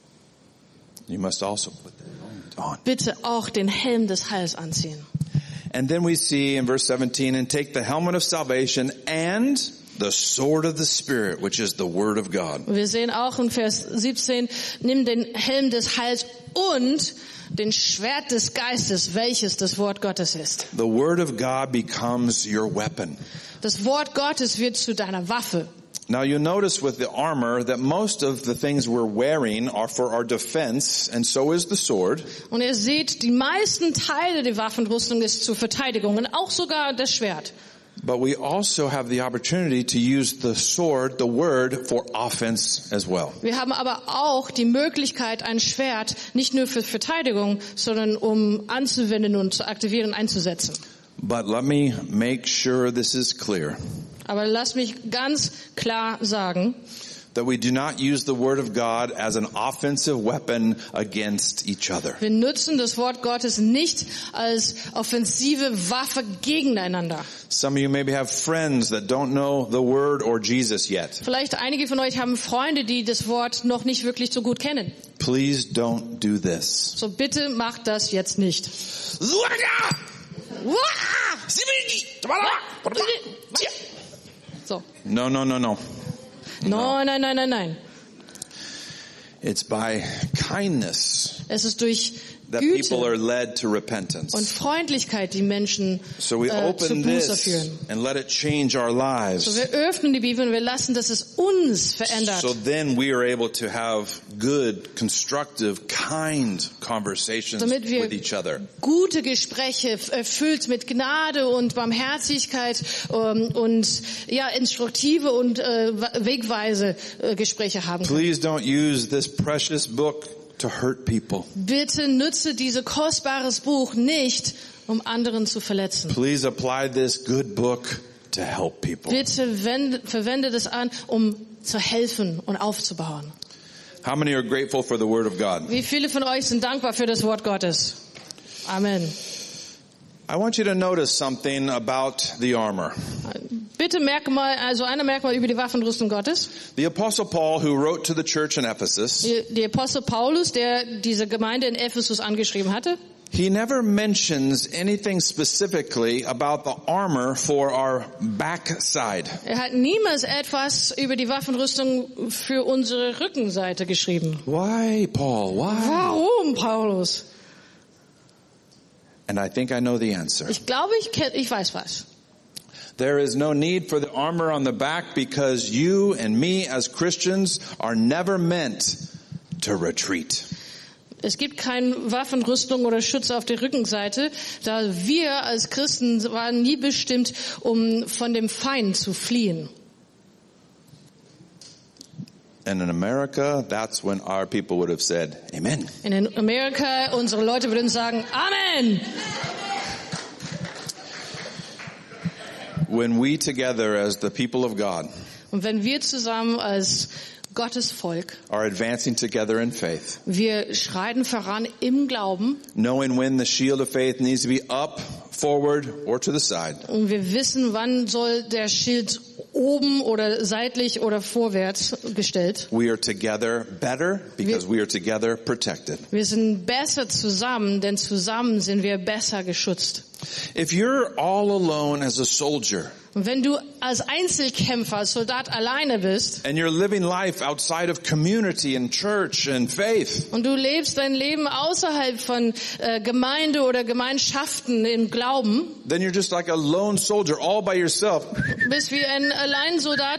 You must also put the helmet on. Bitte auch den Helm des Heils anziehen. And then we see in verse seventeen, and take the helmet of salvation and the sword of the Spirit, which is the word of God. Und wir sehen auch in Vers siebzehn, nimm den Helm des Heils und den Schwert des Geistes, welches das Wort Gottes ist. The word of God becomes your weapon. Das Wort Gottes wird zu deiner Waffe. Now you notice with the armor that most of the things we're wearing are for our defense, and so is the sword. Und ihr seht, die meisten Teile der Waffenrüstung ist zur Verteidigung und auch sogar das Schwert. But we also have the opportunity to use the sword, the word, for offense as well. Wir haben aber auch die Möglichkeit, ein Schwert nicht nur für Verteidigung, sondern um anzuwenden und zu aktivieren und einzusetzen. But let me make sure this is clear. Aber lass mich ganz klar sagen, That we do not use the word of God as an offensive weapon against each other. wir nutzen das Wort Gottes nicht als offensive Waffe gegeneinander. Some of you maybe have friends that don't know the word or Jesus yet. Vielleicht einige von euch haben Freunde, die das Wort noch nicht wirklich so gut kennen. Please don't do this. So bitte macht das jetzt nicht. So. No, no, no, no. No, nein, nein, nein, nein. It's by kindness Es ist durch that people Güte are led to und repentance. Freundlichkeit, die Menschen So we äh, zur open Buße this führen. and let it change our So lives. wir öffnen die Bibel und wir lassen, dass es uns verändert. So then we are able to have good, constructive, kind conversations Damit wir with each other. gute Gespräche erfüllt mit Gnade und Barmherzigkeit ähm, und ja instruktive und äh, wegweise äh, Gespräche haben können. Please don't use this precious book to hurt people. Bitte nutze dieses kostbares Buch nicht, um anderen zu verletzen. Please apply this good book to help people. Bitte wende, verwende das an, um zu helfen und aufzubauen. How many are grateful for the Word of God? Wie viele von euch sind dankbar für das Wort Gottes? Amen. I want you to notice something about the armor. Bitte merke mal, also einer merkt mal über die Waffenrüstung Gottes. The Apostle Paul, who wrote to the church in Ephesus, Die, die Apostel Paulus, der diese Gemeinde in Ephesus angeschrieben hatte, he never mentions anything specifically about the armor for our backside. er hat niemals etwas über die Waffenrüstung für unsere Rückenseite geschrieben. Why, Paul? Why? Warum, Paulus? And I think I know the answer. Ich glaube, ich kenn, ich weiß was. There is no need for the armor on the back because you and me as Christians are never meant to retreat. Es gibt keine Waffenrüstung oder Schutz auf der Rückenseite, da wir als Christen waren nie bestimmt, um von dem Feind zu fliehen. And in America, that's when our people would have said, Amen. In Amerika, unsere Leute würden sagen, Amen! When we together as the people of God Und wenn wir zusammen als Gottes Volk, are advancing together in faith, wir schreiten voran im Glauben knowing when the shield of faith needs to be up, forward, or to the side, und wir wissen, wann soll der Schild oben oder seitlich oder vorwärts gestellt. we are together better because we are together protected. Wir sind besser zusammen, denn zusammen sind wir besser geschützt. If you're all alone as a soldier Und wenn du als Einzelkämpfer, als Soldat alleine bist and you're living life outside of community and church and faith, und du lebst dein Leben außerhalb von äh, Gemeinde oder Gemeinschaften im Glauben, then you're just like a lone soldier all by yourself. bist wie ein Alleinsoldat,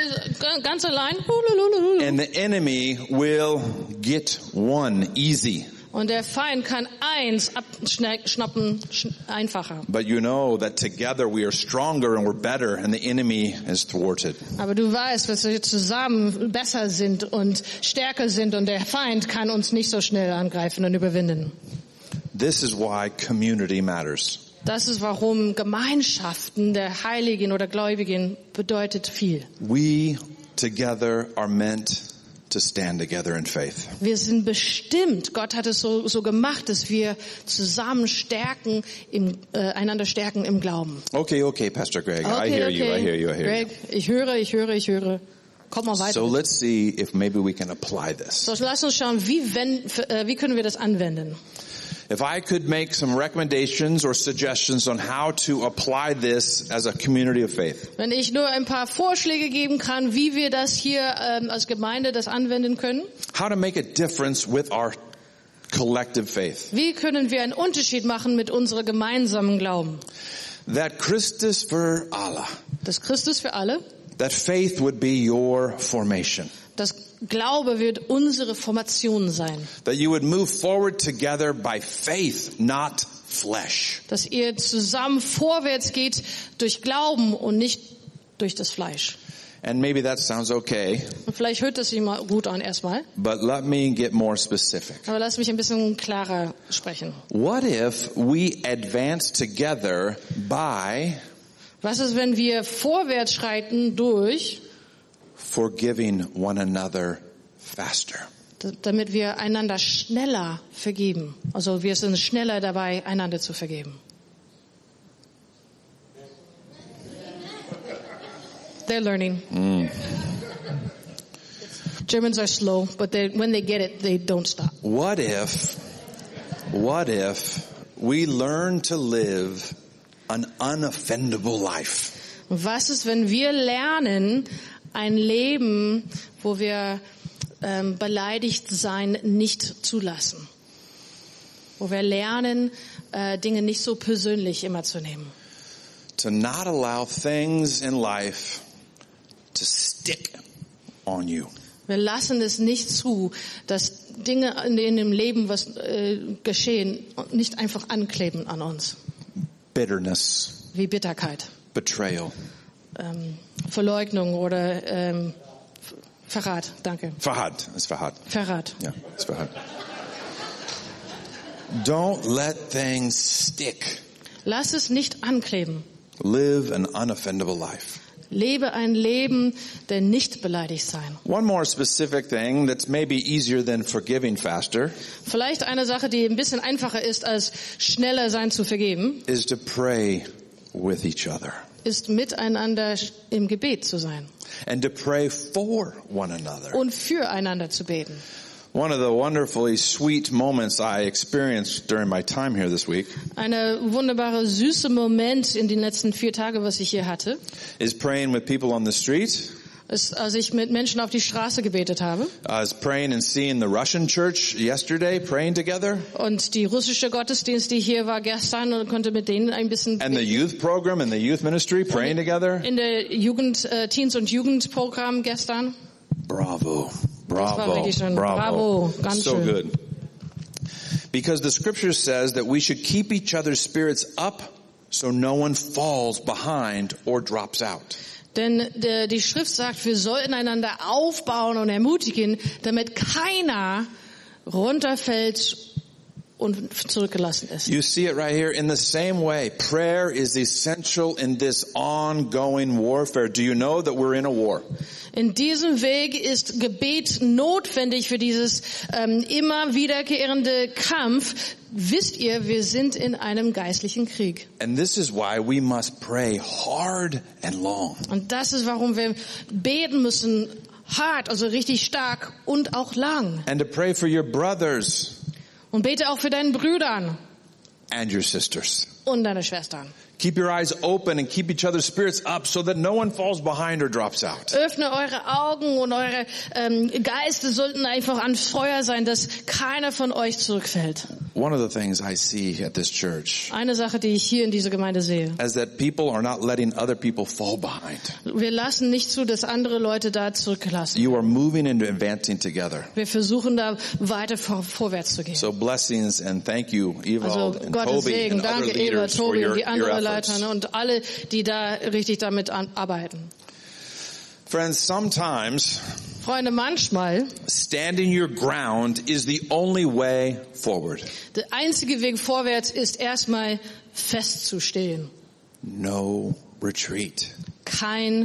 äh, ganz allein. And the enemy will get one easy. Und der Feind kann eins abschnappen, einfacher. But you know that together we are stronger and we're better and the enemy is thwarted. Aber du weißt, dass wir zusammen besser sind und stärker sind und der Feind kann uns nicht so schnell angreifen und überwinden. This is why community matters. Das ist warum Gemeinschaften der Heiligen oder Gläubigen bedeutet viel. We together are meant to stand together in faith. Wir sind bestimmt, Gott hat es so, so gemacht, dass wir zusammen stärken, im, äh, einander stärken im Glauben. Okay, okay, Pastor Greg, Okay, I hear okay. you, I hear you, I hear Greg, ich höre, ich höre, ich höre. Komm mal you. weiter. So let's see if maybe we can apply this. So, lass uns schauen, wie, wenn, äh, wie können wir das anwenden? If I could make some recommendations or suggestions on how to apply this as a community of faith. Wenn ich nur ein paar Vorschläge geben kann, wie wir das hier ähm, als Gemeinde das anwenden können. How to make a difference with our collective faith. Wie können wir einen Unterschied machen mit unserem gemeinsamen Glauben? That Christus für alle. Das Christus für alle. That faith would be your formation. Das Glaube wird unsere Formation sein. That you would move forward together by faith, not flesh. Dass ihr zusammen vorwärts geht durch Glauben und nicht durch das Fleisch. And maybe that sounds okay, Und vielleicht hört das sich mal gut an erstmal. but let me get more specific. Aber lass mich ein bisschen klarer sprechen. What if we advance together by Was ist, wenn wir vorwärts schreiten durch, forgiving one another faster? damit wir einander schneller vergeben? Also wir sind schneller dabei, einander zu vergeben. They're learning. Mm. Germans are slow, but they, when they get it, they don't stop. What if, what if we learn to live an unoffendable life? Was ist, wenn wir lernen, ein Leben, wo wir ähm, beleidigt sein nicht zulassen? Wo wir lernen, äh, Dinge nicht so persönlich immer zu nehmen. To not allow things in life to stick on you. Wir lassen es nicht zu, dass Dinge in, in dem Leben, was äh, geschehen, nicht einfach ankleben an uns. Bitterness, Wie Bitterkeit, betrayal. ähm, Verleugnung oder ähm, Verrat. Danke. Fahad, it's Fahad. Verrat. Yeah, it's Fahad. Don't let things stick. Lass es nicht ankleben. Live an unoffendable life. Lebe ein Leben der nicht beleidigt sein. One more specific thing that's maybe easier than forgiving faster Vielleicht eine Sache, die ein bisschen einfacher ist, als schneller sein zu vergeben, is to pray with each other ist miteinander im Gebet zu sein and to pray for one another. und füreinander zu beten. One of the wonderfully sweet moments I experienced during my time here this week Eine wunderbare, süße Moment in den letzten vier Tagen, was ich hier hatte, is praying with people on the street, ist, als ich mit Menschen auf die Straße gebetet habe. I was praying and seeing the Russian church yesterday praying together, Und die russische Gottesdienst, die hier war gestern, und konnte mit denen ein bisschen and the youth program and the youth ministry praying together. in der Jugend, äh, Teens- und Jugendprogramm gestern. Bravo. Das war Bravo. wirklich schön. Bravo. Bravo. Ganz So schön. good. Because the scripture says that we should keep each other's spirits up so no one falls behind or drops out. Denn der, die Schrift sagt, wir sollten einander aufbauen und ermutigen, damit keiner runterfällt und zurückgelassen ist. You see it right here in the same way. Prayer is essential in this ongoing warfare. Do you know that we're in a war? In diesem Weg ist Gebet notwendig für dieses ähm, immer wiederkehrende Kampf. Wisst ihr, wir sind in einem geistlichen Krieg. And this is why we must pray hard and long. Und das ist, warum wir beten müssen, hart, also richtig stark und auch lang. And to pray for your brothers Und bete auch für deinen Brüdern and your sisters. und deine Schwestern. Keep your eyes open and keep each other's spirits up so that no one falls behind or drops out. Öffne eure Augen und eure ähm, Geiste sollten einfach an Feuer sein, dass keiner von euch zurückfällt. One of the things I see at this church Eine Sache, die ich hier in dieser Gemeinde sehe. is that people are not letting other people fall behind. Wir lassen nicht zu, dass andere Leute da zurücklassen. You are moving and advancing together. Wir versuchen da weiter vor, vorwärts zu gehen. So blessings and thank you, Ewald Also and Gottes Toby Segen, and other danke Eva, leaders for Tobi your, und die your anderen efforts. Leiter, ne, und alle, die da richtig damit an, arbeiten. Friends, sometimes Freunde, manchmal, standing your ground is the only way forward. der einzige Weg vorwärts ist erstmal festzustehen. No retreat. Kein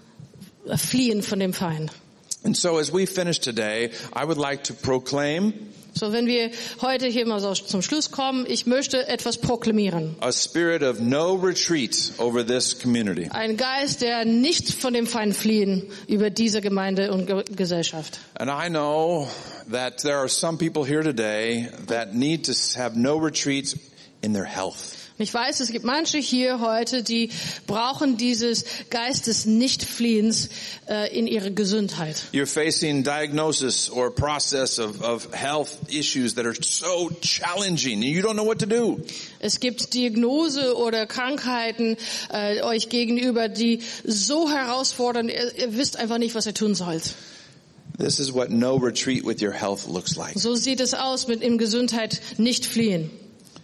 Fliehen von dem Feind. And so as we finish today, I would like to proclaim So, wenn wir heute hier mal so zum Schluss kommen, ich möchte etwas proklamieren. a spirit of no retreat over this community. Ein Geist, der nicht von dem Feind fliehen über diese Gemeinde und Ge- Gesellschaft. And I know that there are some people here today that need to have no retreats in their health. Ich weiß, es gibt manche hier heute, die brauchen dieses Geist des Nichtfliehens äh, in ihre Gesundheit. You're facing diagnosis or process of, of health issues that are so challenging and you don't know what to do. Es gibt Diagnose oder Krankheiten äh, euch gegenüber, die so herausfordern, ihr, ihr wisst einfach nicht, was ihr tun sollt. This is what no retreat with your health looks like. So sieht es aus mit in Gesundheit nicht fliehen.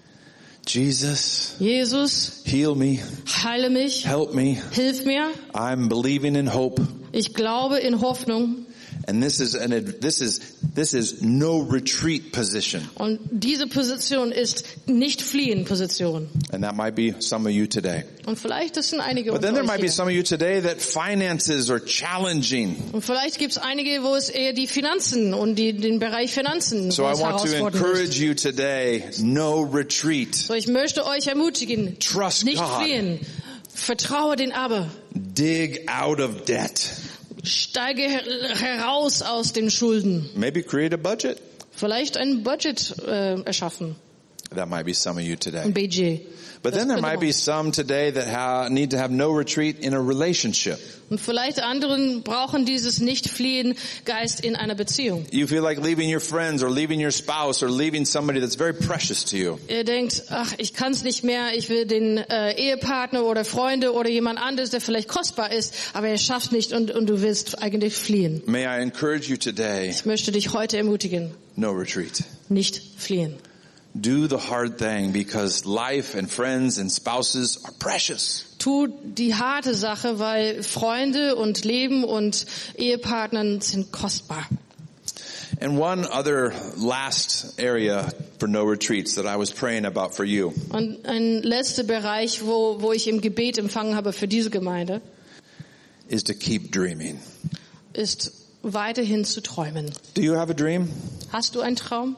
Jesus, Jesus, heal me, heile mich, help me. hilf mir. I'm believing in hope. Ich glaube in Hoffnung. And this is an this is this is no retreat position. Und diese Position ist nicht fliehen Position. And that might be some of you today. Und vielleicht das sind einige But unter then there euch might be hier. some of you today that finances are challenging. Und vielleicht gibt es einige, wo es eher die Finanzen und die, den Bereich Finanzen, So wo I es want to herausfordernd encourage ist. you today, no retreat. So, ich möchte euch ermutigen, Trust nicht God. fliehen. Vertraue den Aber. Dig out of debt. Steige her- heraus aus den Schulden. Maybe create a budget. Vielleicht ein Budget äh, erschaffen. That might be some of you Ein today. Budget. But Das then there könnte might man. be some today that ha- need to have no retreat in a relationship. Und vielleicht anderen brauchen dieses Nicht-Fliehen-Geist in einer Beziehung. You feel like leaving your friends or leaving your spouse or leaving somebody that's very precious to you. Ihr denkt, ach, ich kann es nicht mehr, ich will den äh, Ehepartner oder Freunde oder jemand anderes, der vielleicht kostbar ist, aber er schafft nicht und, und du willst eigentlich fliehen. May I encourage you today, Ich möchte dich heute ermutigen, no retreat. nicht fliehen. Do the hard thing because life and friends and spouses are precious. Tu die harte Sache, weil Freunde und Leben und Ehepartner sind kostbar. And one other last area for no retreats that I was praying about for you Und ein letzter Bereich, wo, wo ich im Gebet empfangen habe für diese Gemeinde, is to keep dreaming. ist weiterhin zu träumen. Do you have a dream? Hast du einen Traum?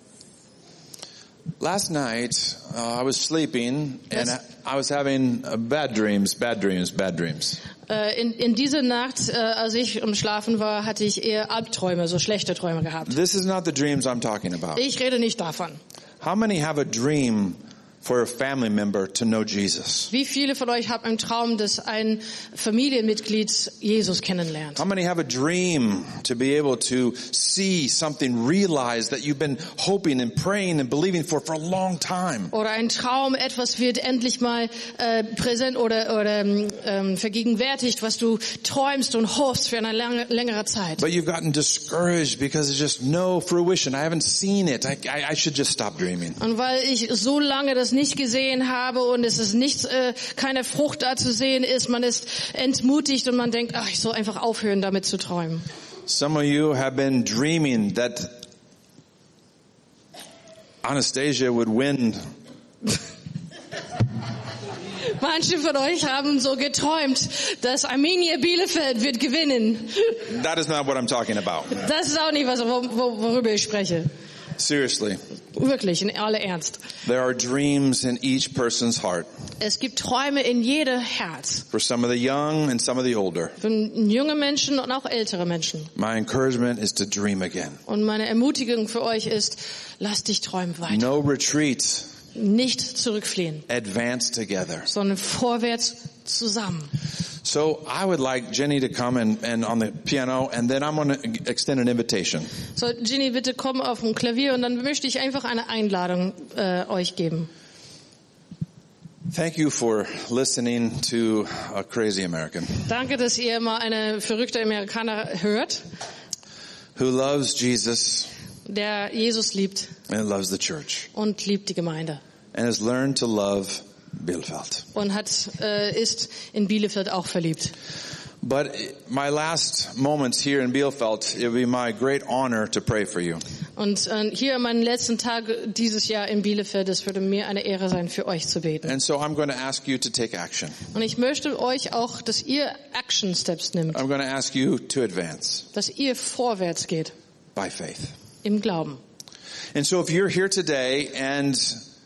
Last night, uh, I was sleeping and Yes. I was having uh, bad dreams, bad dreams, bad dreams. Äh, in, in dieser Nacht, äh, als ich am Schlafen war, hatte ich eher Albträume, so schlechte Träume gehabt. This is not the dreams I'm talking about. Ich rede nicht davon. How many have a dream for a family member to know Jesus? Wie viele von euch haben einen Traum, dass ein Familienmitglied Jesus kennenlernt? How many have a dream to be able to see something, realize that you've been hoping and praying and believing for for a long time? Oder ein Traum, etwas wird endlich mal äh, präsent oder, oder ähm, vergegenwärtigt, was du träumst und hoffst für eine lange, längere Zeit. But you've gotten discouraged because there's just no fruition. I haven't seen it. I, I, I should just stop dreaming. Und weil ich so lange das nicht gesehen habe und es ist nicht, äh, keine Frucht da zu sehen ist, man ist entmutigt und man denkt, ach, ich soll einfach aufhören, damit zu träumen. Some of you have been dreaming that Anastasia would win. Manche von euch haben so geträumt, dass Arminia Bielefeld wird gewinnen. That is not what I'm talking about. Das ist auch nicht, was, wo, wo, worüber ich spreche. Seriously. Wirklich, in aller Ernst. There are dreams in each person's heart. Es gibt Träume in jedem Herz. For some of the young and some of the older. Für junge Menschen und auch ältere Menschen. My encouragement is to dream again. Und meine Ermutigung für euch ist, lasst dich träumen weiter. No retreat. Nicht zurückfliehen, Advance together. sondern vorwärts zusammen. So I would like Jenny to come and, and on the piano, and then I'm going to extend an invitation. So, Ginny, bitte komm auf dem Klavier und dann möchte ich einfach eine Einladung äh, euch geben. Thank you for listening to a crazy American Danke, dass ihr mal eine verrückte Amerikaner hört, who loves Jesus der Jesus liebt and loves the church und liebt die Gemeinde and has learned to love Bielefeld. und hat äh, ist in Bielefeld auch verliebt. But my last moments here in Bielefeld, it would be my great honor to pray for you. Und äh, hier an meinen letzten Tag dieses Jahr in Bielefeld, es würde mir eine Ehre sein, für euch zu beten. And so I'm going to ask you to take action. Und ich möchte euch auch, dass ihr Action Steps nimmt, I'm going to ask you to advance dass ihr vorwärts geht by faith. im Glauben. And so if you're here today and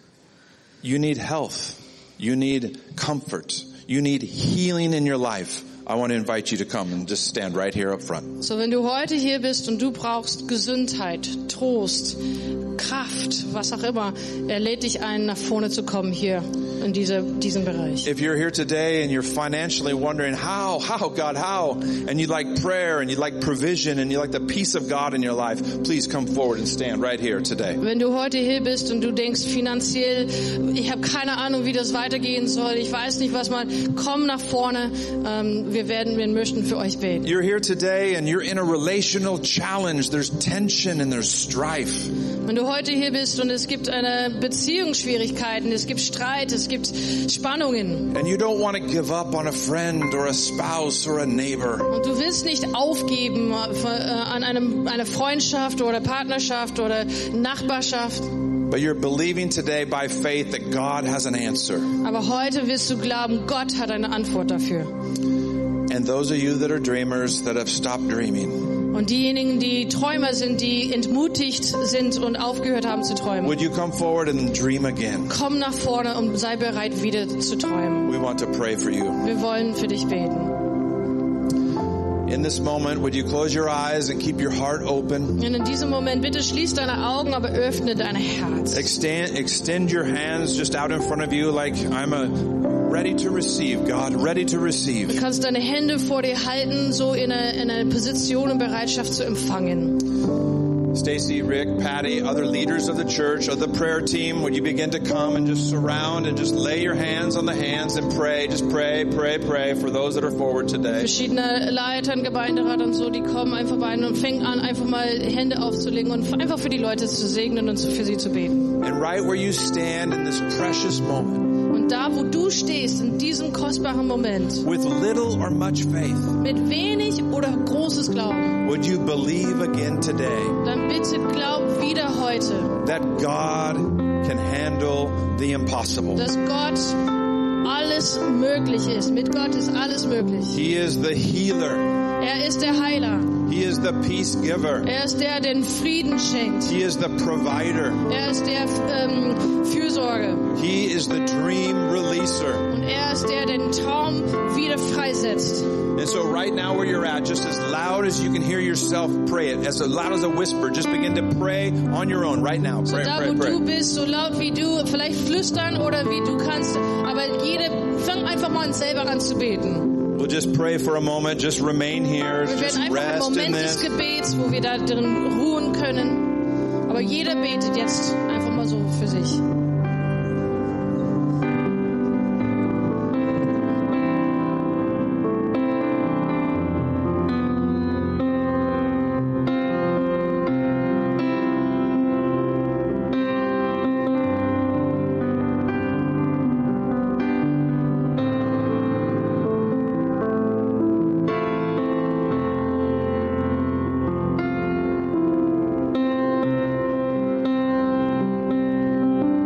you need health, you need comfort, you need healing in your life, I want to invite you to come and just stand right here up front. So, wenn du heute hier bist und du brauchst Gesundheit, Trost, Kraft, was auch immer, er lädt dich ein, nach vorne zu kommen hier in dieser, diesem Bereich. If you're here today and you're financially wondering how, how, God, how, and you'd like prayer and you'd like provision and you'd like the peace of God in your life, please come forward and stand right here today. Wenn du heute hier bist und du denkst finanziell, ich habe keine Ahnung, wie das weitergehen soll, ich weiß nicht, was man, komm nach vorne, ähm, wir werden, wir möchten für euch beten. You're here today and you're in a relational challenge. There's tension and there's strife. Wenn du heute hier bist und es gibt eine Beziehungsschwierigkeiten, es gibt Streit, es gibt Spannungen. And you don't want to give up on a friend or a spouse or a neighbor. Und du willst nicht aufgeben äh, an einem, einer Freundschaft oder Partnerschaft oder Nachbarschaft. But you're believing today by faith that God has an answer. Aber heute wirst du glauben, Gott hat eine Antwort dafür. And those of you that are dreamers that have stopped dreaming, Und diejenigen, die Träumer sind, die entmutigt sind und aufgehört haben zu träumen, would you come forward and dream again? komm nach vorne und sei bereit, wieder zu träumen. We want to pray for you. Wir wollen für dich beten. In this moment, would you close your eyes and keep your heart open? Und in diesem Moment, bitte schließ deine Augen, aber öffne dein Herz. Extend, extend your hands just out in front of you like I'm a ready to receive, God, ready to Du receive. kannst deine Hände vor dir halten, so in einer in eine Position und Bereitschaft zu empfangen. Stacy, Rick, Patty, other leaders of the church, of the prayer team, would you begin to come and just surround and just lay your hands on the hands and pray, just pray, pray, pray for those that are forward today. Verschiedene Leiter, Gemeinderat und so, die kommen einfach bei und fängen an, einfach mal Hände aufzulegen und einfach für die Leute zu segnen und für sie zu beten. And right where you stand in this precious moment, Und da, wo du stehst, in diesem kostbaren Moment, with little or much faith, mit wenig oder großes Glauben, would you believe again today dann bitte glaub wieder heute, that God can handle the impossible? dass Gott alles alles möglich ist. Mit Gott ist alles möglich. He is the healer. Er ist der Heiler. He is the peace giver. Er ist der, der den Frieden schenkt. He is the provider. Er ist der ähm, Fürsorge. He is the dream releaser. Und er ist der, der den Traum wieder freisetzt. And so right now where you're at, just as loud as you can hear yourself pray it, as loud as a whisper, just begin to pray on your own right now. So Pray, da, pray, wo pray. du bist, so laut wie du, vielleicht flüstern oder wie du kannst, aber jede, fang einfach mal an selber an zu beten. We'll just pray for a moment, just remain here, Wir just werden einfach einen rest in Moment des this. Gebets, wo wir da drin ruhen können. Aber jeder betet jetzt einfach mal so für sich.